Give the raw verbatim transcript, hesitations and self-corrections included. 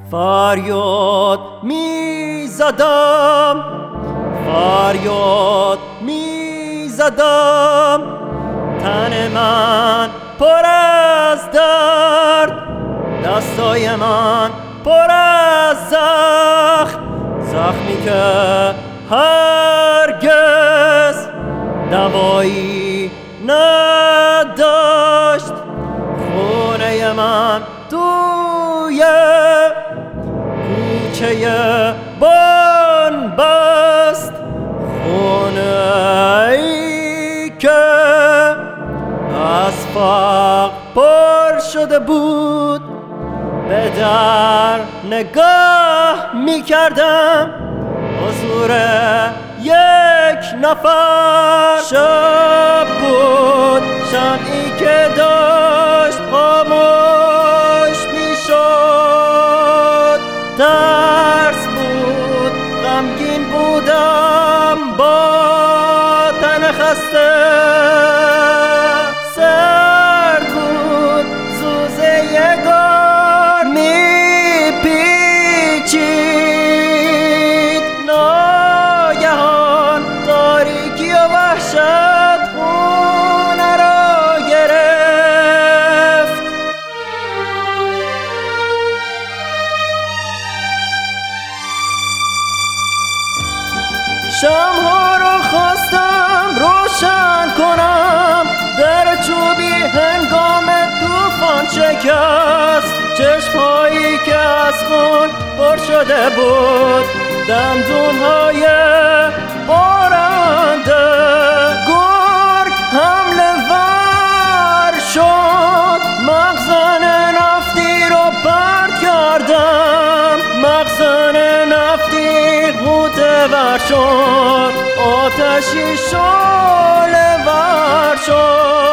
فریاد می زدم فریاد می زدم تن من پر از درد، دستای من پر از زخم، زخمی که هرگز دوایی نداشت. خونه من توی کوچه بان بست، خونه ای که از فقر پر شده بود. به در نگاه می کردم، حضور یک نفر. شب بود، شمعی که داشت خاموش می شد. ترس بود، غمگین بودم با تن خسته. سرد بود، سوزه یگان می پیچید. ناگهان تاریکی و وحشت خونه را گرفت. شمع‌ها را خواستم روشن کنم، در چوبی هنگام طوفان شکست. چشم‌هایی که از خون پر شده بود، دندون‌های بارنده. گرگ حمله ور شد، مخزن نفتی رو پرت کردم. مخزن نفتی غوطه ور شد، آتشی شعله ور شد.